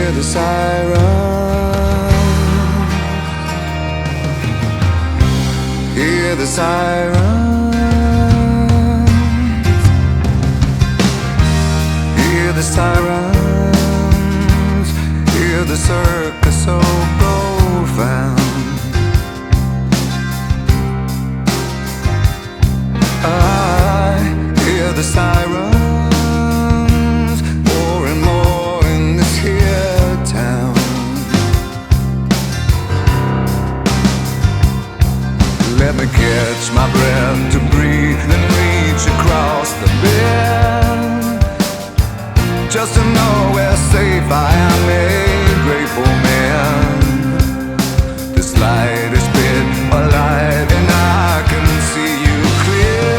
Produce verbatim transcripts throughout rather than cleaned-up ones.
hear the sirens, hear the sirens, hear the sirens, hear the circus so profound. I hear the sirens more and more in this here town. Let me catch my breath to breathe and reach across the bend, just to know where safe I am, a grateful man. This light is bit a light and I can see you clear.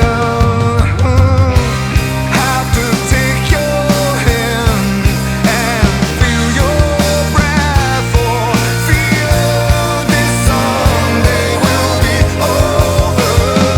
Have to take your hand and feel your breath, or feel this someday will be over.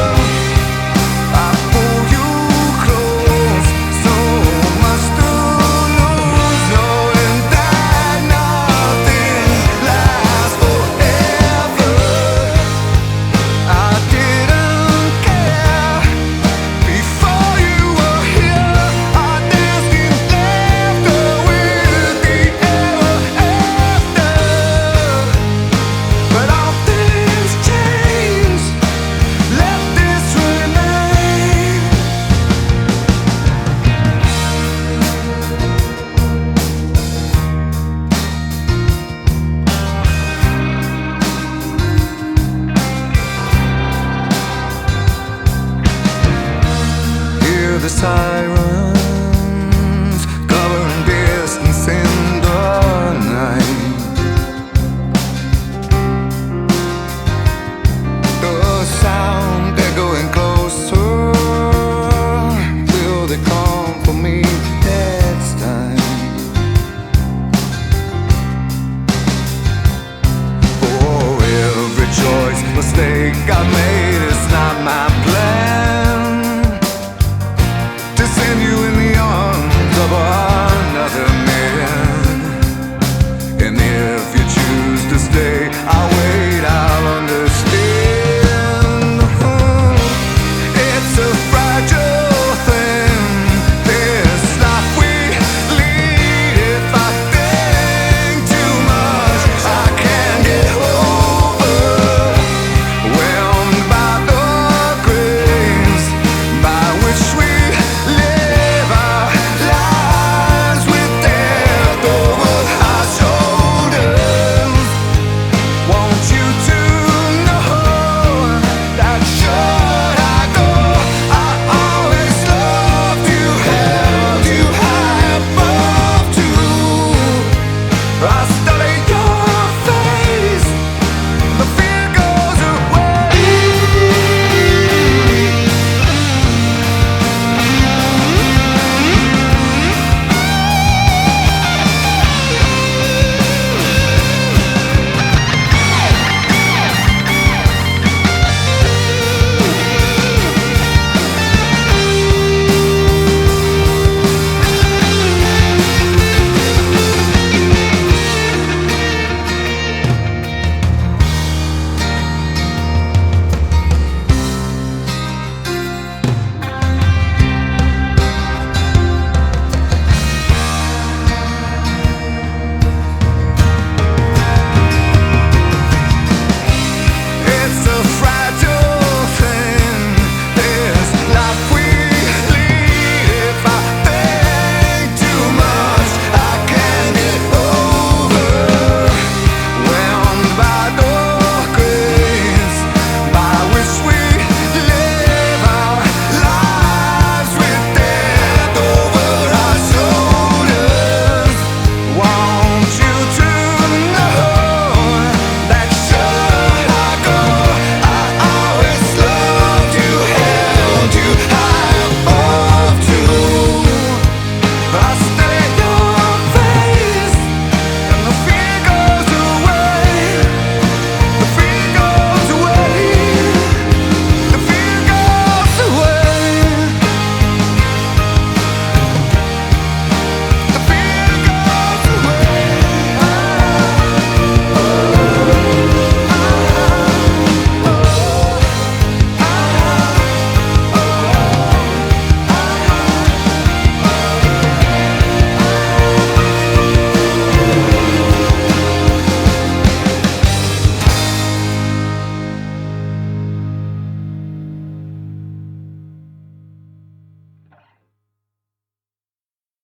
I pull you close, so much to lose, knowing that nothing lasts forever. I didn't care before you were here. I danced in laughter with the ever after. But all things change, let this remain. Hear the sirens covering distance in the night. The sound echoing closer. Will they come for me next time? For every choice, mistake I made, it's not my plan to send you in the arms of another man. And if you choose to stay, I will